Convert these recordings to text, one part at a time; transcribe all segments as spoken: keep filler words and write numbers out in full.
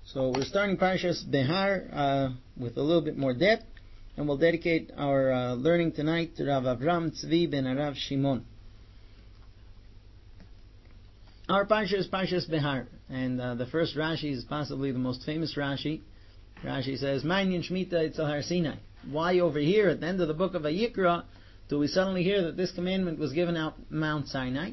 So we're starting Parshas Behar uh, with a little bit more depth, and we'll dedicate our uh, learning tonight to Rav Avram Tzvi ben Arav Shimon. Our Parsha is Parshas Behar, and uh, the first Rashi is possibly the most famous Rashi. Rashi says, Ma'inyan Shmita Etzel Har Sinai. Why over here at the end of the book of Vayikra do we suddenly hear that this commandment was given out Mount Sinai?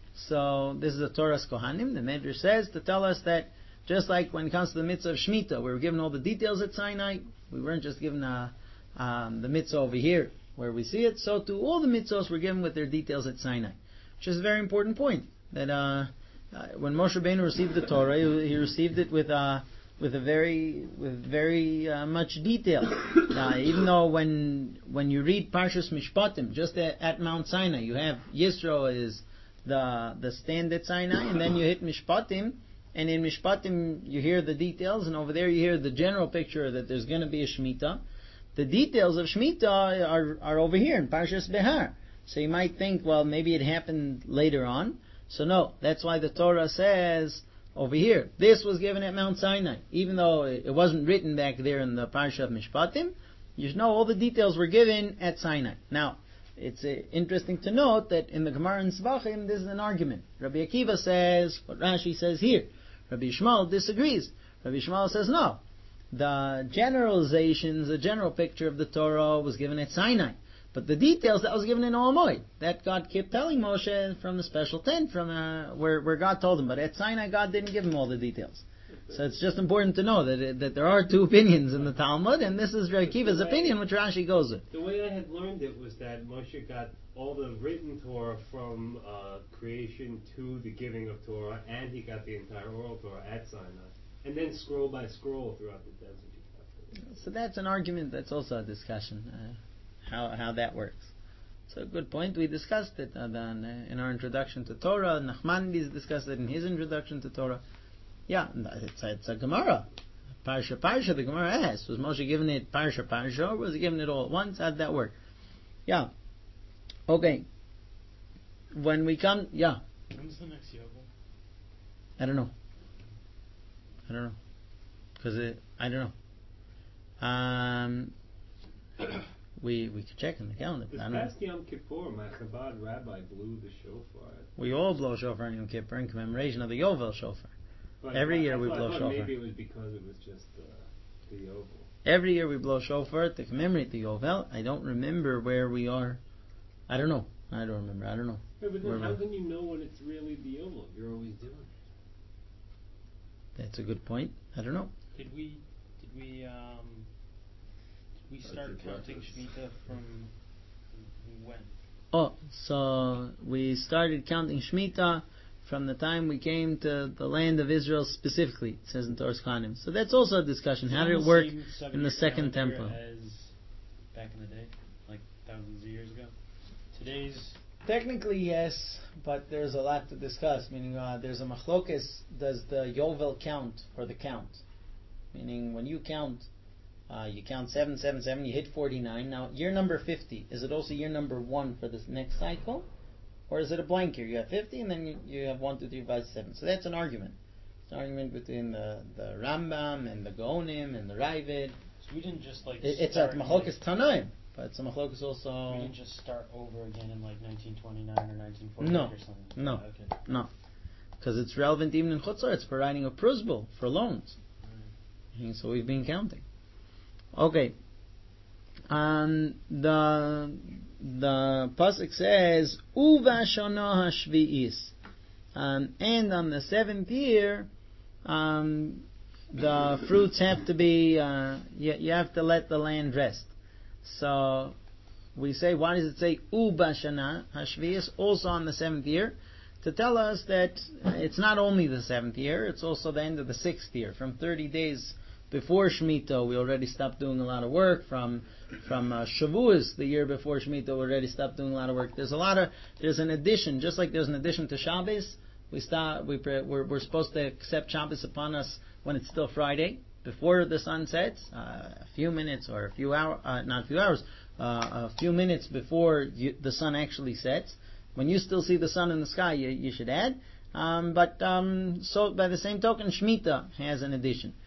So this is the Torah's Kohanim. The Medrash says to tell us that just like when it comes to the mitzvah of Shemitah, we were given all the details at Sinai, we weren't just given uh, um, the mitzvah over here where we see it, so too all the mitzvahs were given with their details at Sinai. Which is a very important point, that uh, uh, when Moshe Rabbeinu received the Torah, he, he received it with uh, with a very with very uh, much detail. Uh, even though when when you read Parshas Mishpatim, just at, at Mount Sinai, you have Yisro is the the stand at Sinai, and then you hit Mishpatim, and in Mishpatim you hear the details, and over there you hear the general picture that there's going to be a Shemitah. The details of Shemitah are are over here in Parshas Behar. So you might think, well, maybe it happened later on. So no, that's why the Torah says over here, this was given at Mount Sinai. Even though it wasn't written back there in the Parsha of Mishpatim, you should know all the details were given at Sinai. Now, it's uh, interesting to note that in the Gemara in Tzvachim, this is an argument. Rabbi Akiva says what Rashi says here. Rabbi Yishmael disagrees. Rabbi Yishmael says no. The generalizations, the general picture of the Torah was given at Sinai. But the details, that was given in Oel Moed. That God kept telling Moshe from the special tent, from uh, where, where God told him. But at Sinai, God didn't give him all the details. So it's just important to know that it, that there are two opinions in the Talmud, and this is Rabbi Akiva's opinion, which Rashi goes with. The way I had learned it was that Moshe got all the written Torah from uh, creation to the giving of Torah, and he got the entire oral Torah at Sinai, and then scroll by scroll throughout the desert. So that's an argument. That's also a discussion. Uh, How how that works. So a good point. We discussed it uh, then, uh, in our introduction to Torah. Nachmanides discussed it in his introduction to Torah. Yeah, it's a, it's a Gemara. Parsha Parsha, the Gemara asks, was Moshe given it Parsha Parsha, or was he given it all at once? How did that work? Yeah. Okay. When we come, yeah. When's the next Yovel? I don't know. I don't know. Because I don't know. Um... We we could check in the calendar. This past Yom Kippur, my Chabad rabbi blew the shofar. We all blow shofar on Yom Kippur in commemoration of the Yovel shofar. But Every I, year I we thought, blow I thought shofar. Maybe it was because it was just uh, the Yovel. Every year we blow shofar to commemorate the Yovel. I don't remember where we are. I don't know. I don't remember. I don't know. Yeah, but then where how can you know when it's really the Yovel? You're always doing it. That's a good point. I don't know. Did we? Did we? Um, We start counting Shemitah from when? Oh, so we started counting Shemitah from the time we came to the land of Israel specifically, it says in Torah's Kohanim. So that's also a discussion. How did it work in the second temple? As back in the day, like thousands of years ago. Today's... Technically, yes, but there's a lot to discuss. Meaning, uh, there's a machlokes. Does the Yovel count for the count? Meaning, when you count... Uh, you count seven, seven, seven, you hit forty-nine. Now, year number fifty, is it also year number one for this next cycle? Or is it a blank year? You have fifty and then you, you have one, two, three, five, seven. So that's an argument. It's an argument between the, the Rambam and the Gaonim and the Ravid. So we didn't just like it, It's a Machlokes Tanaim, but it's a Machlokes also... We didn't just start over again in like nineteen twenty-nine or nineteen forty-eight no, or something? No, okay. no. Because it's relevant even in Chutzor. It's for writing a prusbul, for loans. Right. So we've been counting. Okay. Um, the the pasuk says Uvashana hashvi'is, um, and on the seventh year, um, the fruits have to be. Uh, you, you have to let the land rest. So we say, why does it say Uvashana hashvi'is? Also on the seventh year, to tell us that it's not only the seventh year; it's also the end of the sixth year. From thirty days. Before Shemitah, we already stopped doing a lot of work. From from uh, Shavuos, the year before Shemitah, we already stopped doing a lot of work. There's a lot of there's an addition, just like there's an addition to Shabbos. We start we we're, we're supposed to accept Shabbos upon us when it's still Friday, before the sun sets, uh, a few minutes or a few hours, uh, not a few hours, uh, a few minutes before you, the sun actually sets. When you still see the sun in the sky, you, you should add. Um, but um, so by the same token, Shemitah has an addition.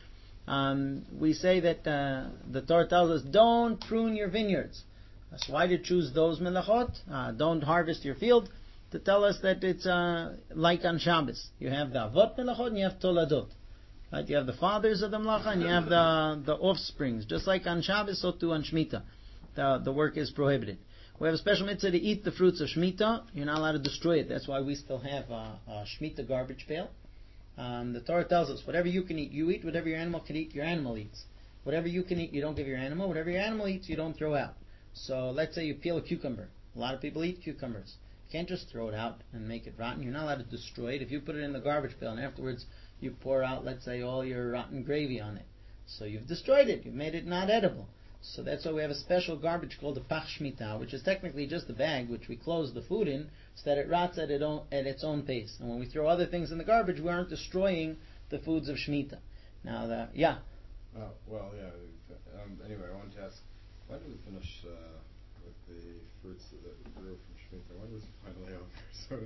Um, we say that uh, the Torah tells us, don't prune your vineyards. That's why to choose those melachot. Uh, don't harvest your field. To tell us that it's uh, like on Shabbos. You have the avot melachot and you have toladot. Right? You have the fathers of the melacha and you have the the offsprings. Just like on Shabbos, so too on Shemitah. The, the work is prohibited. We have a special mitzvah to eat the fruits of Shemitah. You're not allowed to destroy it. That's why we still have a, a Shemitah garbage pail. Um, the Torah tells us, whatever you can eat, you eat. Whatever your animal can eat, your animal eats. Whatever you can eat, you don't give your animal. Whatever your animal eats, you don't throw out. So let's say you peel a cucumber. A lot of people eat cucumbers. You can't just throw it out and make it rotten. You're not allowed to destroy it. If you put it in the garbage pail and afterwards you pour out, let's say, all your rotten gravy on it, so you've destroyed it. You've made it not edible. So that's why we have a special garbage called the Pach Shemitah, which is technically just a bag which we close the food in so that it rots at, it own, at its own pace. And when we throw other things in the garbage, we aren't destroying the foods of Shemitah. Now, the, yeah. Oh, well, yeah. Um, anyway, I wanted to ask, when do we finish uh, with the fruits that we grew from Shemitah? When does it finally over? So,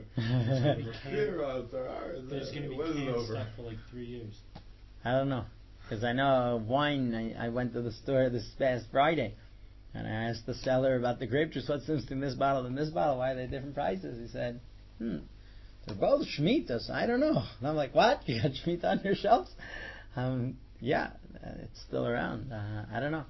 there's going to be canned stuff for like three years. I don't know. Because I know wine, I, I went to the store this past Friday, and I asked the seller about the grape juice, what's the difference between this bottle and this bottle? Why are they different prices? He said, hmm, they're both Shemitah, so I don't know. And I'm like, what? You got Shemitah on your shelves? Um, yeah, it's still around. Uh, I don't know.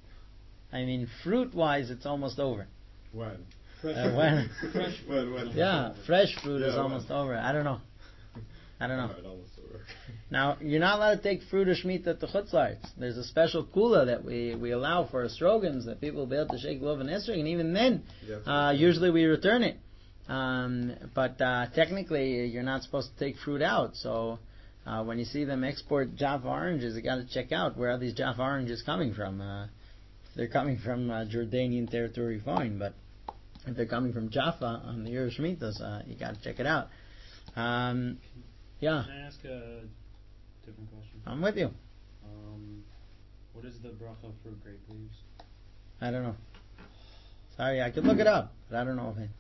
I mean, fruit-wise, it's almost over. When? Fresh uh, when? Fresh when, when? Yeah, fresh fruit yeah, is almost when? over. I don't know. I don't know. Right, almost over. Now, you're not allowed to take fruit of Shemitah to Chutz La'aretz. There's a special kula that we, we allow for Estrogans that people will be able to shake love and esrog, and even then, uh, usually we return it. Um, but uh, technically, you're not supposed to take fruit out. So uh, when you see them export Jaffa oranges, you got to check out where are these Jaffa oranges coming from. Uh, if they're coming from uh, Jordanian territory, fine. But if they're coming from Jaffa on the year of Shemitah, uh, you got to check it out. Um, yeah. Can I ask a different question? I'm with you. Um, what is the bracha for grape leaves? I don't know. Sorry, I could look it up, but I don't know offhand.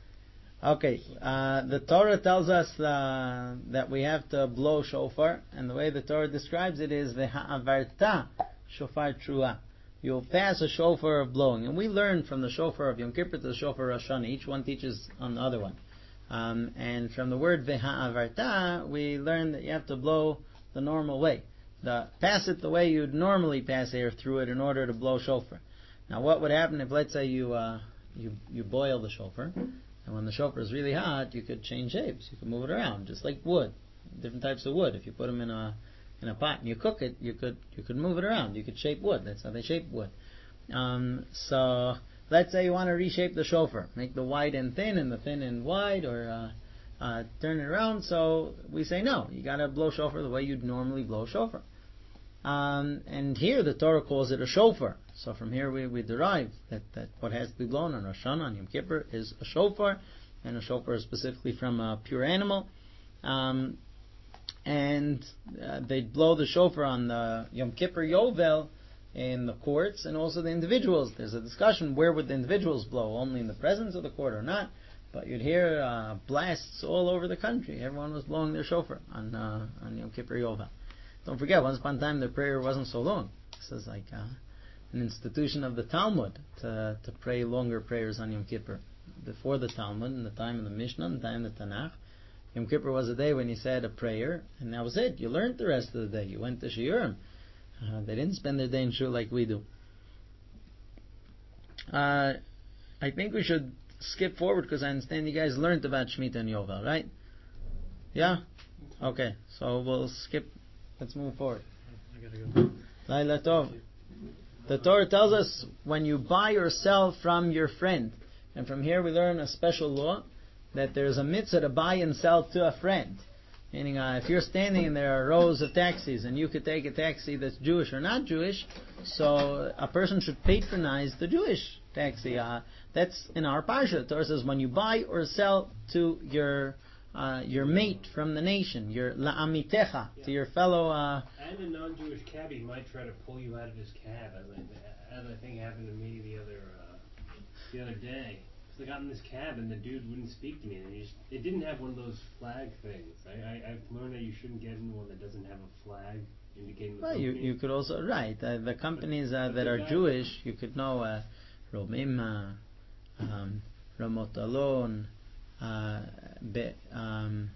Okay, uh, the Torah tells us uh, that we have to blow shofar, and the way the Torah describes it is v'ha'avarta shofar trua. You'll pass a shofar of blowing, and we learn from the shofar of Yom Kippur to the shofar of Rosh Hashanah. Each one teaches on the other one. Um, and from the word v'ha'avarta, we learn that you have to blow the normal way. The, pass it the way you'd normally pass air through it in order to blow shofar. Now, what would happen if, let's say, you uh, you you boil the shofar, and when the shofar is really hot, you could change shapes. You could move it around, just like wood, different types of wood. If you put them in a in a pot and you cook it, you could you could move it around. You could shape wood. That's how they shape wood. Um, so. Let's say you want to reshape the shofar, make the wide and thin and the thin and wide, or uh, uh, turn it around. So we say no, you got to blow shofar the way you'd normally blow shofar. Um, and here the Torah calls it a shofar. So from here we, we derive that, that what has to be blown on Rosh Hashanah, on Yom Kippur, is a shofar, and a shofar is specifically from a pure animal. Um, and uh, they blow the shofar on the Yom Kippur Yovel in the courts, and also the individuals. There's a discussion, where would the individuals blow? Only in the presence of the court or not? But you'd hear uh, blasts all over the country. Everyone was blowing their shofar on uh, on Yom Kippur Yovel. Don't forget, once upon a time the prayer wasn't so long. This is like uh, an institution of the Talmud to to pray longer prayers on Yom Kippur. Before the Talmud, in the time of the Mishnah, in the time of the Tanakh, Yom Kippur was a day when you said a prayer, and that was it. You learned the rest of the day. You went to Shiurim. Uh, they didn't spend their day in shul like we do. Uh, I think we should skip forward because I understand you guys learned about Shemitah and Yovel, right? Yeah? Okay, so we'll skip. Let's move forward. I gotta go. Laila Tov. The Torah tells us when you buy or sell from your friend, and from here we learn a special law that there's a mitzvah to buy and sell to a friend. Meaning, uh, if you're standing and there are rows of taxis, and you could take a taxi that's Jewish or not Jewish, so a person should patronize the Jewish taxi. Uh, that's in our parsha. The Torah says when you buy or sell to your uh, your mate from the nation, your la'amitecha, yeah. to your fellow. Uh, and a non-Jewish cabbie might try to pull you out of his cab, as I, as I think happened to me the other uh, the other day. I got in this cab and the dude wouldn't speak to me, and just, it didn't have one of those flag things. I, I, I've learned that you shouldn't get in one that doesn't have a flag indicating the Well, you, company? you could also, right, uh, the companies uh, But that the are guy- Jewish, you could know uh, Romima, um, Ramot Alon, uh, Be, um,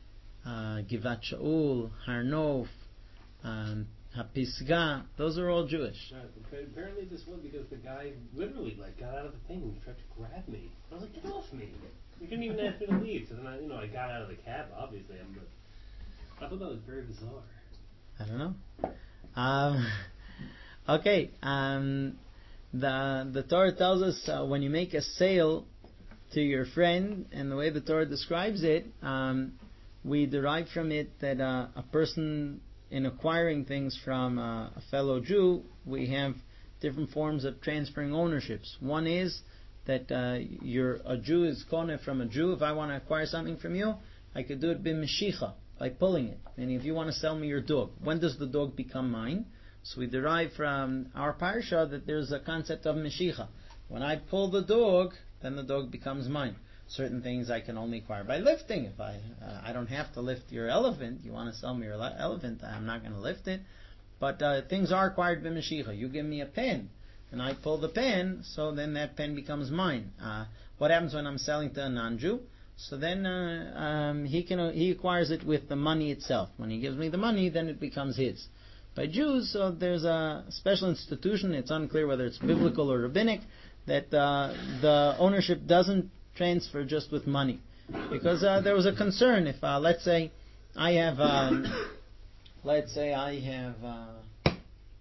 uh, Givat Shaul, Har Nof, um, Hapisga, those are all Jewish. Right, but apparently this one, because the guy literally like got out of the thing and tried to grab me. I was like, get off me! You didn't even ask me to leave. So then I, you know, I got out of the cab. Obviously, I'm. But I thought that was very bizarre. I don't know. Um, okay, um, the the Torah tells us uh, when you make a sale to your friend, and the way the Torah describes it, um, we derive from it that uh, a person in acquiring things from uh, a fellow Jew, we have different forms of transferring ownerships. One is that uh, you're a Jew is kona from a Jew. If I want to acquire something from you, I could do it b'meshicha, by pulling it. Meaning, if you want to sell me your dog, when does the dog become mine? So we derive from our parsha that there's a concept of meshicha. When I pull the dog, then the dog becomes mine. Certain things I can only acquire by lifting. If I uh, I don't have to lift your elephant, you want to sell me your le- elephant, I'm not going to lift it. But uh, things are acquired by meshicha. You give me a pen, and I pull the pen, so then that pen becomes mine. Uh, what happens when I'm selling to a non-Jew? So then uh, um, he can he acquires it with the money itself. When he gives me the money, then it becomes his. By Jews, so there's a special institution. It's unclear whether it's biblical or rabbinic, that uh, the ownership doesn't transfer just with money, because uh, there was a concern if uh, let's say I have um, let's say I have uh,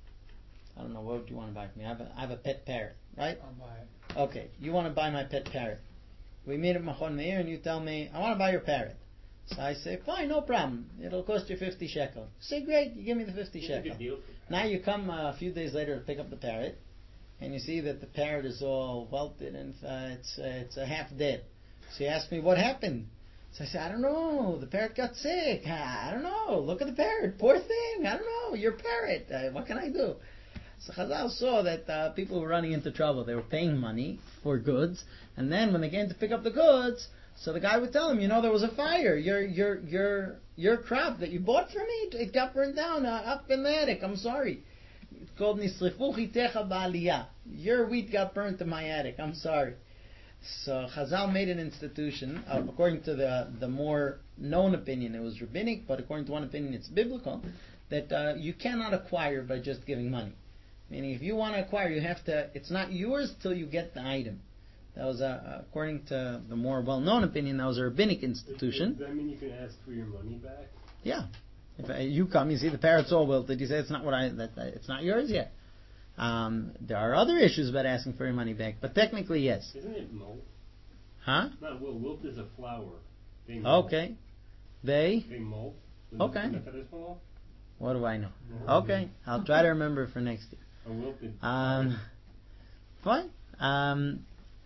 I don't know, what do you want to buy from me? I have a, I have a pet parrot, right? I'll buy it. Okay, you want to buy my pet parrot. We meet at Machon Meir and you tell me, I want to buy your parrot. So I say, fine, no problem. It'll cost you fifty shekel. You say, great, you give me the fifty It's a shekel. good deal. Now you come uh, a few days later to pick up the parrot, and you see that the parrot is all welted and uh, it's uh, it's uh, half dead. So you ask me, what happened? So I say, I don't know. The parrot got sick. I don't know. Look at the parrot. Poor thing. I don't know. Your parrot. Uh, what can I do? So Chazal saw that uh, people were running into trouble. They were paying money for goods, and then when they came to pick up the goods, so the guy would tell them, you know, there was a fire. Your your your your crop that you bought from me, it, it got burned down uh, up in the attic. I'm sorry. It's called Nisrifuchi Techa Ba'aliyah. Your wheat got burnt in my attic. I'm sorry. So Chazal made an institution. Uh, according to the the more known opinion, it was rabbinic, but according to one opinion, it's biblical. That uh, you cannot acquire by just giving money. Meaning, if you want to acquire, you have to. It's not yours till you get the item. That was, a, according to the more well-known opinion, that was a rabbinic institution. Does that mean you can ask for your money back? Yeah. If uh, you come, you see the parrot's all wilted. You say it's not what I. That, that it's not yours yet. Um, there are other issues about asking for your money back, but technically, yes. Isn't it molt? Huh? Not wilt. Wilt is a flower. They molt. Okay. They. They molt. Okay. Okay. What do I know? Okay, I'll try to remember for next year. A wilted. Um, fine. Um,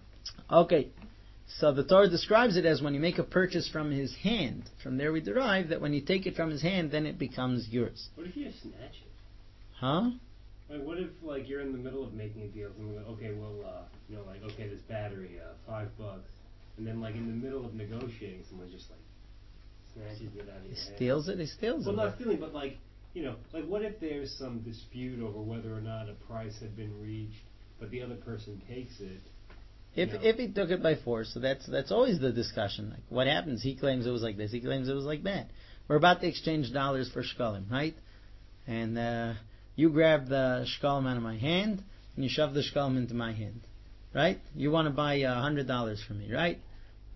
okay. So the Torah describes it as when you make a purchase from his hand. From there we derive that when you take it from his hand, then it becomes yours. What if you just snatch it? Huh? Like, what if, like, you're in the middle of making a deal, and we're like, okay, well, uh, you know, like, okay, this battery, uh, five bucks, and then, like, in the middle of negotiating, someone just, like, snatches it out of He your hand. steals it. He steals Well, it. not stealing, but, like, you know, like, what if there's some dispute over whether or not a price had been reached, but the other person takes it? If No. if he took it by force, so that's that's always the discussion. Like, what happens? He claims it was like this. He claims it was like that. We're about to exchange dollars for shkalim, right? And uh, you grab the shkalim out of my hand, and you shove the shkalim into my hand, right? You want to buy a hundred dollars from me, right?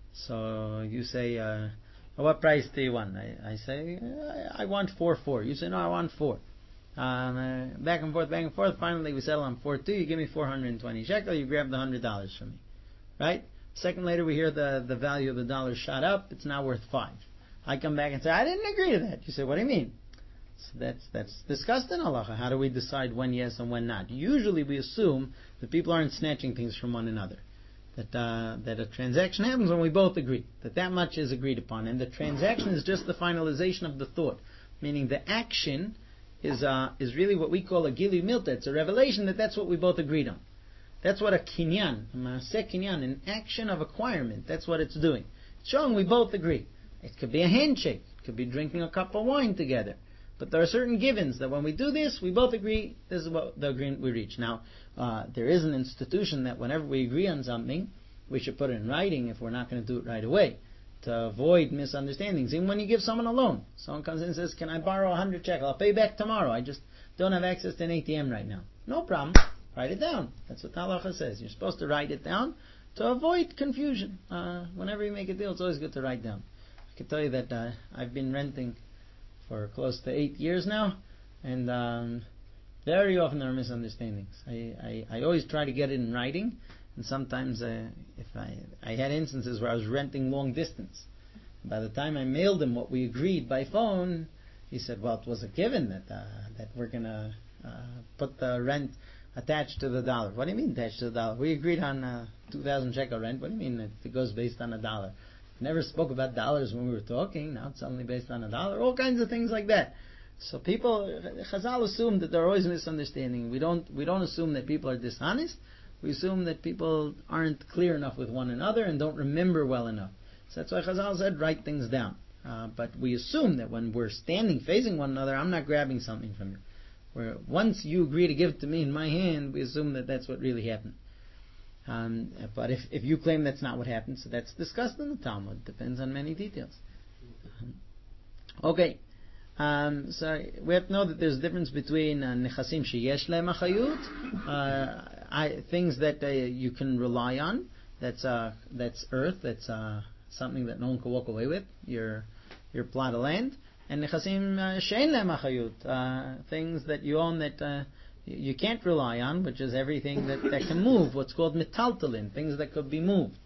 So you say, uh, what price do you want? I, I say, I, I want four four. You say, no, I want four. Um, uh, back and forth, back and forth. Finally, we settle on four two. You give me four hundred and twenty shekel. You grab the hundred dollars from me, right? A second later, we hear the the value of the dollar shot up. It's now worth five. I come back and say, I didn't agree to that. You say, what do you mean? So that's that's discussed in halacha. How do we decide when yes and when not? Usually, we assume that people aren't snatching things from one another. That uh, that a transaction happens when we both agree. That that much is agreed upon, and the transaction is just the finalization of the thought, meaning the action is uh, is really what we call a gili milta. It's a revelation that that's what we both agreed on. That's what a kinyan, a maaseh kinyan, an action of acquirement. That's what it's doing. It's showing we both agree. It could be a handshake. It could be drinking a cup of wine together. But there are certain givens that when we do this, we both agree this is what the agreement we reach. Now, uh, there is an institution that whenever we agree on something, we should put it in writing if we're not going to do it right away, to avoid misunderstandings. Even when you give someone a loan, someone comes in and says, can I borrow a hundred shekel? I'll pay back tomorrow. I just don't have access to an A T M right now. No problem. Write it down. That's what Halacha says. You're supposed to write it down to avoid confusion. Uh, whenever you make a deal, it's always good to write down. I can tell you that uh, I've been renting for close to eight years now, and um, very often there are misunderstandings. I, I, I always try to get it in writing, and sometimes uh, if I I had instances where I was renting long distance. By the time I mailed him what we agreed by phone, he said, well, it was a given that uh, that we're going to uh, put the rent attached to the dollar. What do you mean attached to the dollar? We agreed on uh, two thousand shekel rent. What do you mean if it goes based on a dollar? Never spoke about dollars when we were talking. Now it's suddenly based on a dollar. All kinds of things like that. So people, Chazal assume that there are always misunderstandings. We don't, we don't assume that people are dishonest. We assume that people aren't clear enough with one another and don't remember well enough. So that's why Chazal said write things down. Uh, but we assume that when we're standing facing one another, I'm not grabbing something from you. Where once you agree to give it to me in my hand, we assume that that's what really happened. Um, but if, if you claim that's not what happened, so that's discussed in the Talmud. Depends on many details. Okay. Um, so we have to know that there's a difference between nechasim sheyesh lehem achayut, things that uh, you can rely on. That's uh, that's earth. That's uh, something that no one can walk away with. Your your plot of land. And nechasim she'en lehem achayut, things that you own that uh, you can't rely on, which is everything that, that can move. What's called metaltalin, things that could be moved.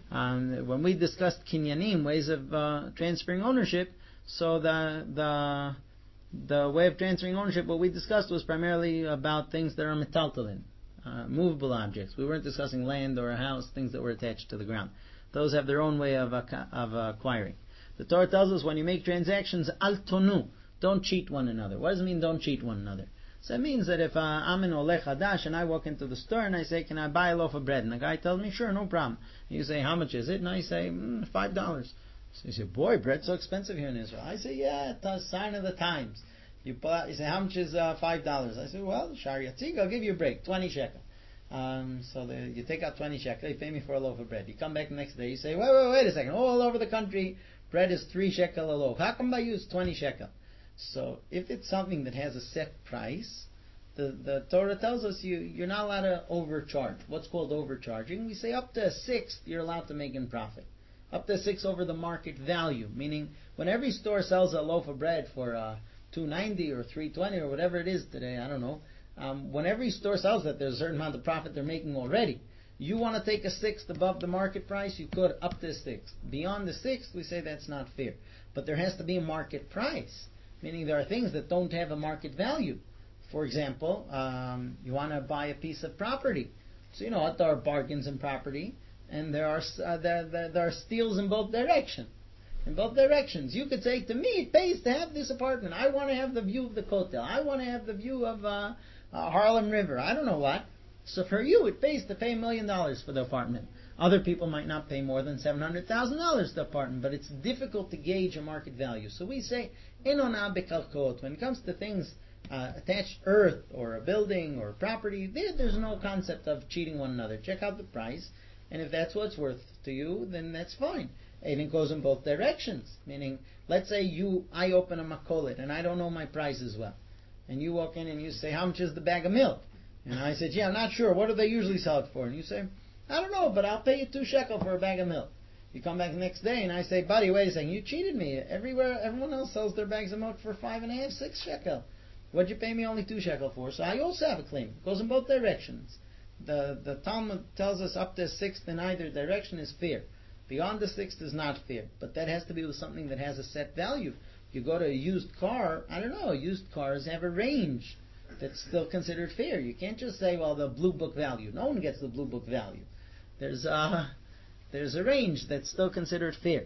Um, when we discussed kinyanim, ways of uh, transferring ownership, so the the the way of transferring ownership, what we discussed was primarily about things that are metaltalin, uh, movable objects. We weren't discussing land or a house, things that were attached to the ground. Those have their own way of uh, of acquiring. The Torah tells us when you make transactions, al tonu, don't cheat one another. What does it mean, don't cheat one another? So it means that if uh, I'm an Oleh Hadash and I walk into the store and I say, can I buy a loaf of bread? And the guy tells me, sure, no problem. And you say, how much is it? And I say, mm, five dollars. So you say, boy, bread's so expensive here in Israel. I say, yeah, it's a sign of the times. You pull out, you say, how much is uh, five dollars? I say, well, Shariatik, I'll give you a break, twenty shekel. Um, so the, you take out twenty shekel, you pay me for a loaf of bread. You come back the next day, you say, wait, wait, wait a second. All over the country, bread is three shekel a loaf. How come by you it's twenty shekel? So if it's something that has a set price, the, the Torah tells us you, you're not allowed to overcharge. What's called overcharging? We say up to a sixth you're allowed to make in profit. Up to six over the market value, meaning when every store sells a loaf of bread for uh, two ninety or three twenty or whatever it is today, I don't know. Um, when every store sells that, there's a certain amount of profit they're making already. You want to take a sixth above the market price, you could up to a sixth. Beyond the sixth, we say that's not fair. But there has to be a market price, meaning there are things that don't have a market value. For example, um, you want to buy a piece of property. So you know what? There are bargains in property. And there are uh, there, there, there are steals in both directions. In both directions, you could say to me, it pays to have this apartment. I want to have the view of the Kotel. I want to have the view of uh, uh, Harlem River. I don't know what. So for you, it pays to pay a million dollars for the apartment. Other people might not pay more than seven hundred thousand dollars for the apartment, but it's difficult to gauge a market value. So we say, enona bekalkot. When it comes to things uh, attached earth or a building or property, there, there's no concept of cheating one another. Check out the price. And if that's what it's worth to you, then that's fine. And it goes in both directions. Meaning, let's say you, I open a makolet and I don't know my price as well. And you walk in and you say, how much is the bag of milk? And I said, yeah, I'm not sure. What do they usually sell it for? And you say, I don't know, but I'll pay you two shekel for a bag of milk. You come back the next day and I say, buddy, wait a second, you cheated me. Everywhere, everyone else sells their bags of milk for five and a half, six shekel. What'd you pay me only two shekel for? So I also have a claim. It goes in both directions. The the Talmud tells us up to a sixth in either direction is fair. Beyond the sixth is not fair. But that has to be with something that has a set value. You go to a used car, I don't know, used cars have a range that's still considered fair. You can't just say, well, the blue book value. No one gets the blue book value. There's a, there's a range that's still considered fair.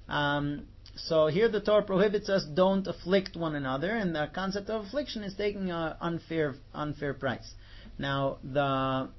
Um, so here the Torah prohibits us don't afflict one another, and the concept of affliction is taking an unfair unfair price. Now, the,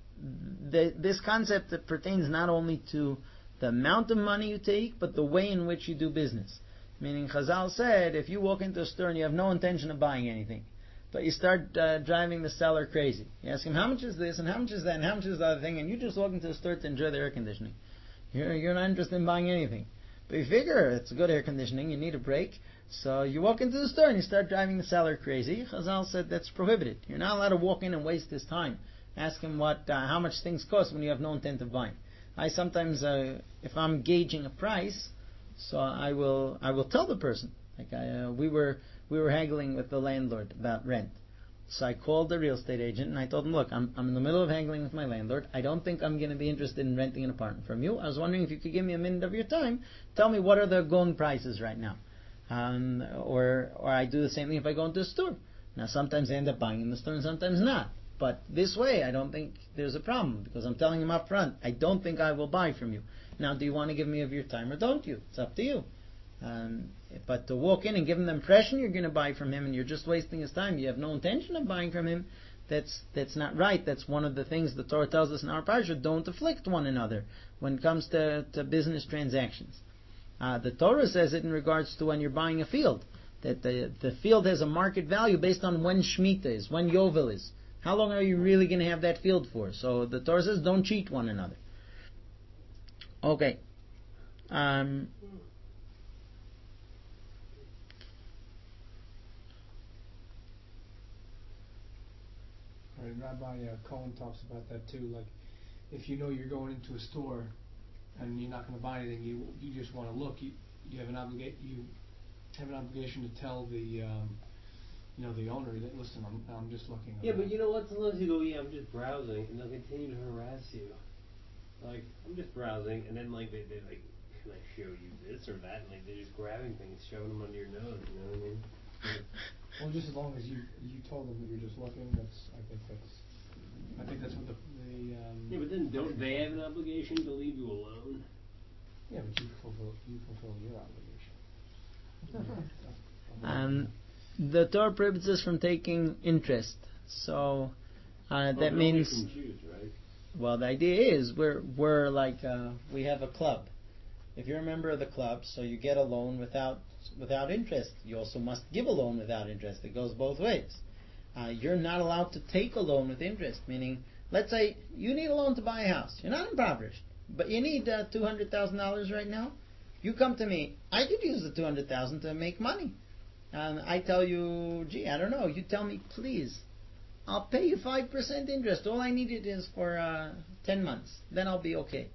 the this concept that pertains not only to the amount of money you take, but the way in which you do business. Meaning Chazal said, if you walk into a store and you have no intention of buying anything, but you start uh, driving the seller crazy. You ask him, how much is this, and how much is that, and how much is the other thing, and you just walk into the store to enjoy the air conditioning. You're, you're not interested in buying anything. But you figure it's good air conditioning, you need a break, so you walk into the store and you start driving the seller crazy. Chazal said that's prohibited. You're not allowed to walk in and waste his time. Ask him what, uh, how much things cost when you have no intent of buying. I sometimes, uh, if I'm gauging a price, so I will, I will tell the person. Like I, uh, we were, we were haggling with the landlord about rent. So I called the real estate agent and I told him, look, I'm, I'm in the middle of haggling with my landlord. I don't think I'm going to be interested in renting an apartment from you. I was wondering if you could give me a minute of your time. Tell me what are the going prices right now. Um, or, or I do the same thing if I go into a store. Now sometimes I end up buying in the store and sometimes not. But this way, I don't think there's a problem because I'm telling him up front, I don't think I will buy from you. Now, do you want to give me of your time or don't you? It's up to you. Um, but to walk in and give him the impression you're going to buy from him and you're just wasting his time, you have no intention of buying from him, that's that's not right. That's one of the things the Torah tells us in our parsha, don't afflict one another when it comes to, to business transactions. Uh, the Torah says it in regards to when you're buying a field, that the, the field has a market value based on when Shemitah is, when Yovel is. How long are you really going to have that field for? So the Torah says don't cheat one another. Okay. Um, right, Rabbi uh, Cohen talks about that too. Like, if you know you're going into a store and you're not going to buy anything, you you just want to look. You you have an obligation. You have an obligation to tell the um, you know the owner that listen, I'm I'm just looking. Yeah, but you know what? Sometimes you go, yeah, I'm just browsing, and they'll continue to harass you. Like, I'm just browsing, and then like they they like, can I show you this or that? And like they're just grabbing things, shoving them under your nose. You know what I mean? Like, well, just as long as you you told them that you're just looking, that's I think that's I think that's what the the. Um, yeah, but then don't they have an obligation to leave you alone? Yeah, but you fulfill you fulfill your obligation. um, the Torah prohibits us from taking interest. So uh, well, that means. From Jews, right? Well, the idea is we're we're like uh, we have a club. If you're a member of the club, so you get a loan without without interest. You also must give a loan without interest. It goes both ways. Uh, you're not allowed to take a loan with interest. Meaning, let's say you need a loan to buy a house. You're not impoverished, but you need uh, two hundred thousand dollars right now. You come to me. I could use the two hundred thousand to make money. And I tell you, gee, I don't know. You tell me, please. I'll pay you five percent interest. All I need it is for uh, ten months. Then I'll be okay.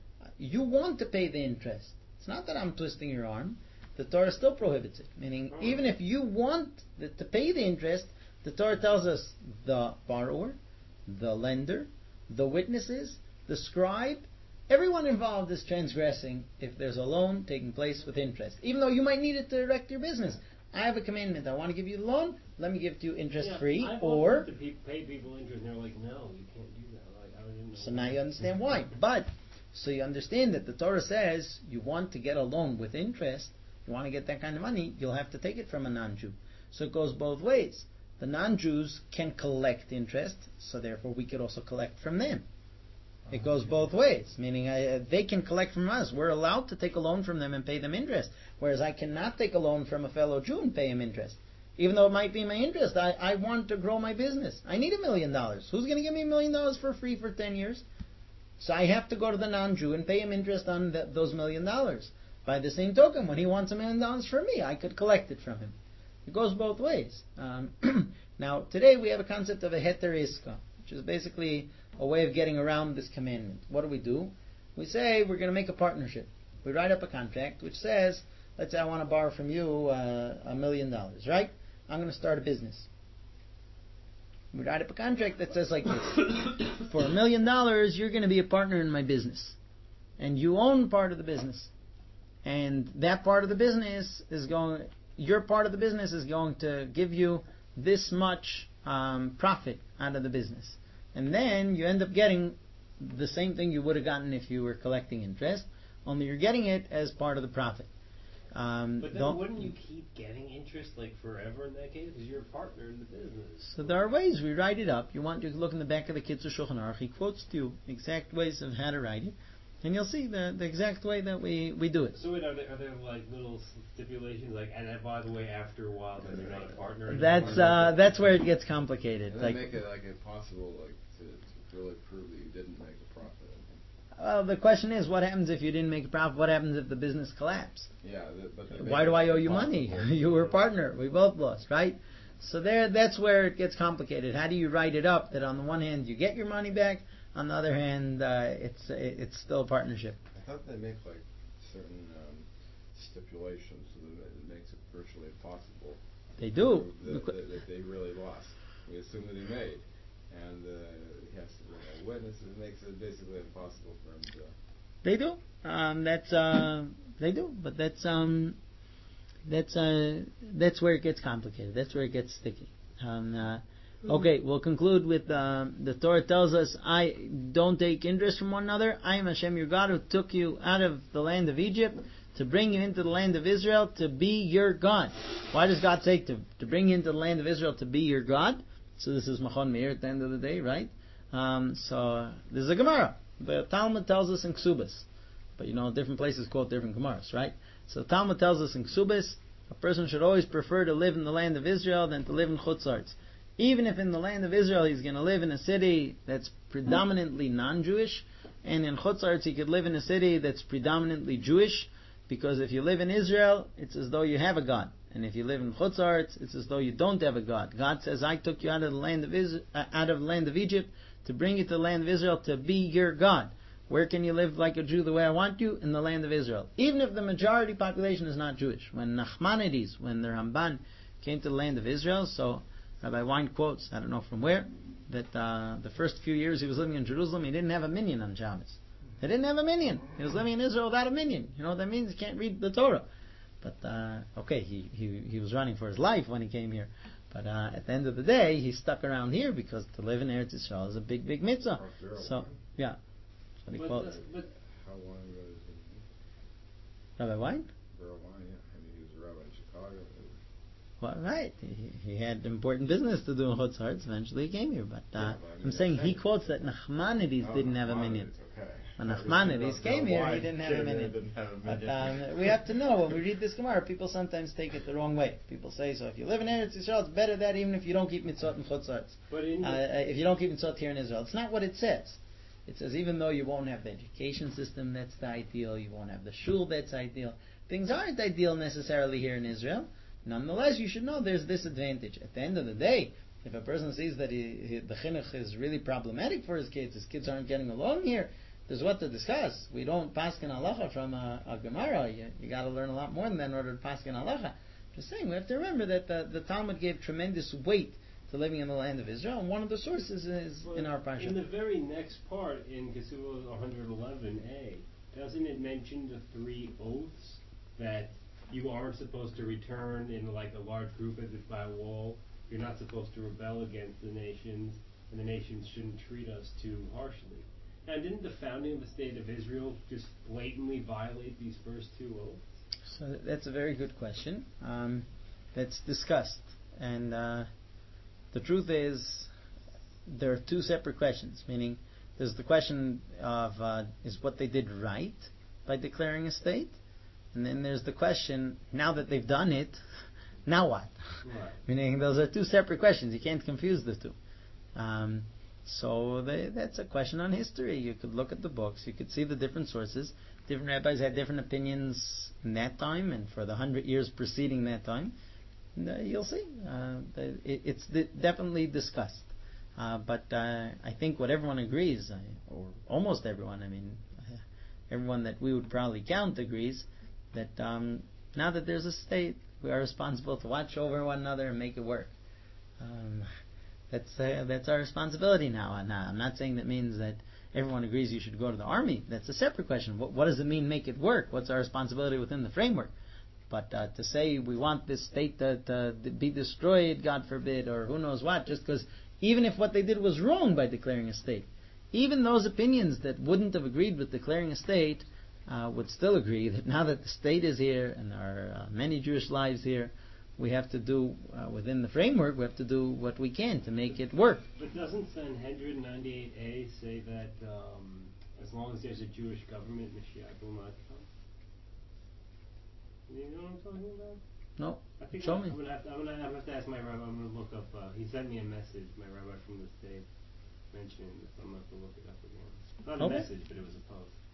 You want to pay the interest. It's not that I'm twisting your arm. The Torah still prohibits it. Meaning, oh. even if you want the, to pay the interest, the Torah tells us the borrower, the lender, the witnesses, the scribe, everyone involved is transgressing if there's a loan taking place with interest. Even though you might need it to erect your business. I have a commandment. I want to give you the loan. Let me give it to you interest yeah, free. I've or to pe- pay people interest, and they're like, no, you can't do that. Like, I didn't know so now you understand why. But so you understand that the Torah says you want to get a loan with interest. You want to get that kind of money, you'll have to take it from a non-Jew. So it goes both ways. The non-Jews can collect interest, so therefore we could also collect from them. It goes both ways, meaning I, they can collect from us. We're allowed to take a loan from them and pay them interest, whereas I cannot take a loan from a fellow Jew and pay him interest. Even though it might be my interest, I, I want to grow my business. I need a million dollars. Who's going to give me a million dollars for free for ten years? So I have to go to the non-Jew and pay him interest on the, those million dollars. By the same token, when he wants a million dollars from me, I could collect it from him. It goes both ways. Um, now, today we have a concept of a heter iska, which is basically a way of getting around this commandment. What do we do? We say we're going to make a partnership. We write up a contract which says, let's say I want to borrow from you uh, a million dollars, right? I'm going to start a business. We write up a contract that says like this. For a million dollars, you're going to be a partner in my business. And you own part of the business. And that part of the business is going, your part of the business is going to give you this much um, profit out of the business. And then you end up getting the same thing you would have gotten if you were collecting interest, only you're getting it as part of the profit. Um, but then wouldn't you keep getting interest like forever in that case? Because you're a partner in the business. So there are ways. We write it up. You want to look in the back of the Kitzur Shulchan Aruch. He quotes to you exact ways of how to write it. And you'll see the, the exact way that we, we do it. So wait, are there, are there like little stipulations, like, and then by the way, after a while, then you're not a partner anymore? That's uh, that's where it gets complicated. And Like, then make it like impossible, like to, to really prove that you didn't make a profit. well, the question is, what happens if you didn't make a profit? What happens if the business collapsed? Yeah, the, but they Why make do I it owe you money? impossible. You were a partner. We both lost, right? So there, that's where it gets complicated. How do you write it up that on the one hand you get your money back, on the other hand uh, it's it's still a partnership? I thought they make like certain um, stipulations so that it makes it virtually impossible. They do. That, that, that they really lost. We assume that he made, and uh, he has to bring a witness. It makes it basically impossible for him to. They do. Um, that's uh, they do, but that's um, that's uh, that's where it gets complicated. That's where it gets sticky. Um, uh, okay, we'll conclude with uh, the Torah tells us, "I don't take interest from one another. I am Hashem your God who took you out of the land of Egypt to bring you into the land of Israel to be your God." Why does God say to to bring you into the land of Israel to be your God? So this is Machon Meir at the end of the day, right? Um, so uh, this is a Gemara. The Talmud tells us in Ksubas, but you know different places quote different Gemaras, right? So the Talmud tells us in Ksubas, a person should always prefer to live in the land of Israel than to live in Chutz La'aretz. Even if in the land of Israel he's going to live in a city that's predominantly non-Jewish, and in Chutz La'aretz he could live in a city that's predominantly Jewish, because if you live in Israel, it's as though you have a God. And if you live in Chutz La'aretz, it's as though you don't have a God. God says, I took you out of the land of Is- uh, out of the land of Egypt to bring you to the land of Israel to be your God. Where can you live like a Jew the way I want you? In the land of Israel. Even if the majority population is not Jewish. When Nachmanides, when the Ramban came to the land of Israel, so Rabbi Wein quotes, I don't know from where, that uh, the first few years he was living in Jerusalem, he didn't have a minyan on Shabbos. He didn't have a minyan. He was living in Israel without a minyan. You know what that means? He can't read the Torah. But, uh, okay, he, he he was running for his life when he came here. But uh, at the end of the day, he stuck around here because to live in Eretz Yisrael is a big, big mitzvah. So, yeah. That's what he But, quotes. uh, but How long ago is it? Rabbi Wein? Earl Wine, yeah. I mean, he was a rabbi in Chicago. Well, right. He, he had important business to do in Chutz La'aretz. Eventually he came here. But uh, Yeah, but I mean, I'm saying he that's- quotes that Nachmanides Oh, didn't have a Nachmanides, minyan. Okay. When I was Nachmanides thinking came of here, Earl he didn't have a Wine. minyan. Didn't have a But minyan. um, we have to know, when we read this Gemara, people sometimes take it the wrong way. People say, so if you live in Eretz Yisrael, it's better that even if you don't keep mitzvot in Chutz La'aretz. but in Uh, if you don't keep mitzvot here in Israel. It's not what it says. It says even though you won't have the education system that's the ideal, you won't have the shul that's ideal, things aren't ideal necessarily here in Israel. Nonetheless, you should know there's this advantage. At the end of the day, if a person sees that he, he, the chinuch is really problematic for his kids, his kids aren't getting along here, there's what to discuss. We don't paskin halacha from a, a Gemara. You, you got to learn a lot more than that in order to paskin halacha. Just saying, we have to remember that the, the Talmud gave tremendous weight to living in the land of Israel, and one of the sources is Well, in our parsha. in the very next part in Kesubah one eleven a, doesn't it mention the three oaths that you aren't supposed to return in like a large group as if by a wall? You're not supposed to rebel against the nations, and the nations shouldn't treat us too harshly. Now, didn't the founding of the state of Israel just blatantly violate these first two oaths? So that's a very good question. Um, that's discussed, and uh, the truth is, there are two separate questions. Meaning, there's the question of uh, is what they did right by declaring a state, and then there's the question, now that they've done it, now what? Right. Meaning, those are two separate questions. You can't confuse the two. Um, so they, that's a question on history. You could look at the books. You could see the different sources. Different rabbis had different opinions in that time, and for the hundred years preceding that time. And, uh, you'll see. Uh, the, it, it's di- definitely discussed. Uh, but uh, I think what everyone agrees, uh, or almost everyone, I mean, uh, everyone that we would probably count agrees, that um, now that there's a state, we are responsible to watch over one another and make it work. Um, that's uh, that's our responsibility now. And uh, I'm not saying that means that everyone agrees you should go to the army. That's a separate question. What, what does it mean make it work? What's our responsibility within the framework? But uh, to say we want this state to, to, to be destroyed, God forbid, or who knows what, just because even if what they did was wrong by declaring a state, even those opinions that wouldn't have agreed with declaring a state uh, would still agree that now that the state is here and there are uh, many Jewish lives here, we have to do, uh, within the framework, we have to do what we can to make it work. But doesn't Sanhedrin ninety-eight A say that um, As long as there's a Jewish government, Mashiach will not come. You know what I'm talking about? No. I think Show I, me. I'm gonna have to. I'm gonna have to ask my rabbi. I'm gonna look up. Uh, he sent me a message. My rabbi from the state mentioning this. I'm gonna have to look it up again. Not a Okay. message, but it was a post.